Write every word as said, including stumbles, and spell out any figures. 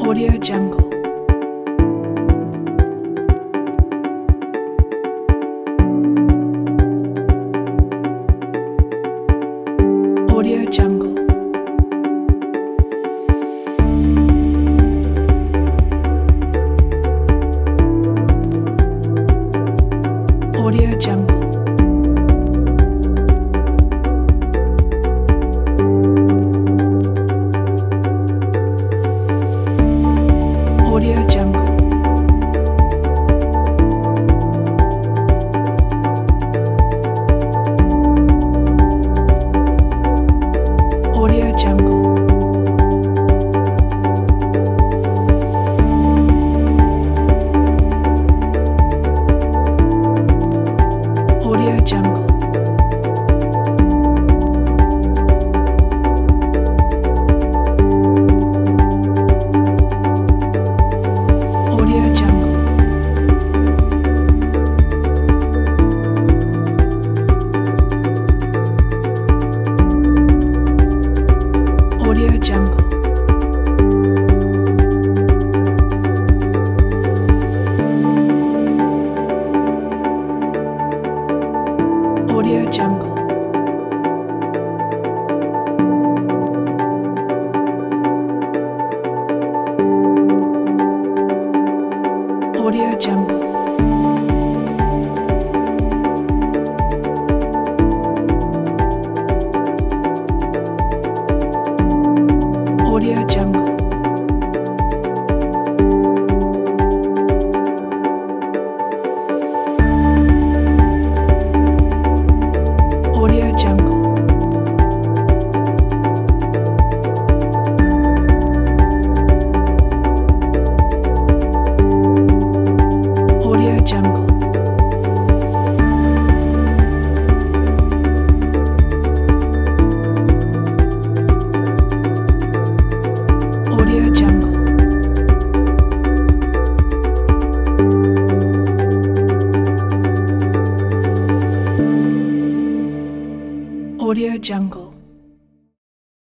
Audio Jungle. Audio Jungle. Audio Jungle. Audio Jungle. Audio Jungle. Audio Jungle. Audio Jungle. Audio Jungle. Audio Jungle. Audio Jungle. Audio Jungle. Audio Jungle. Audio Jungle. Audio Jungle. Audio Jungle.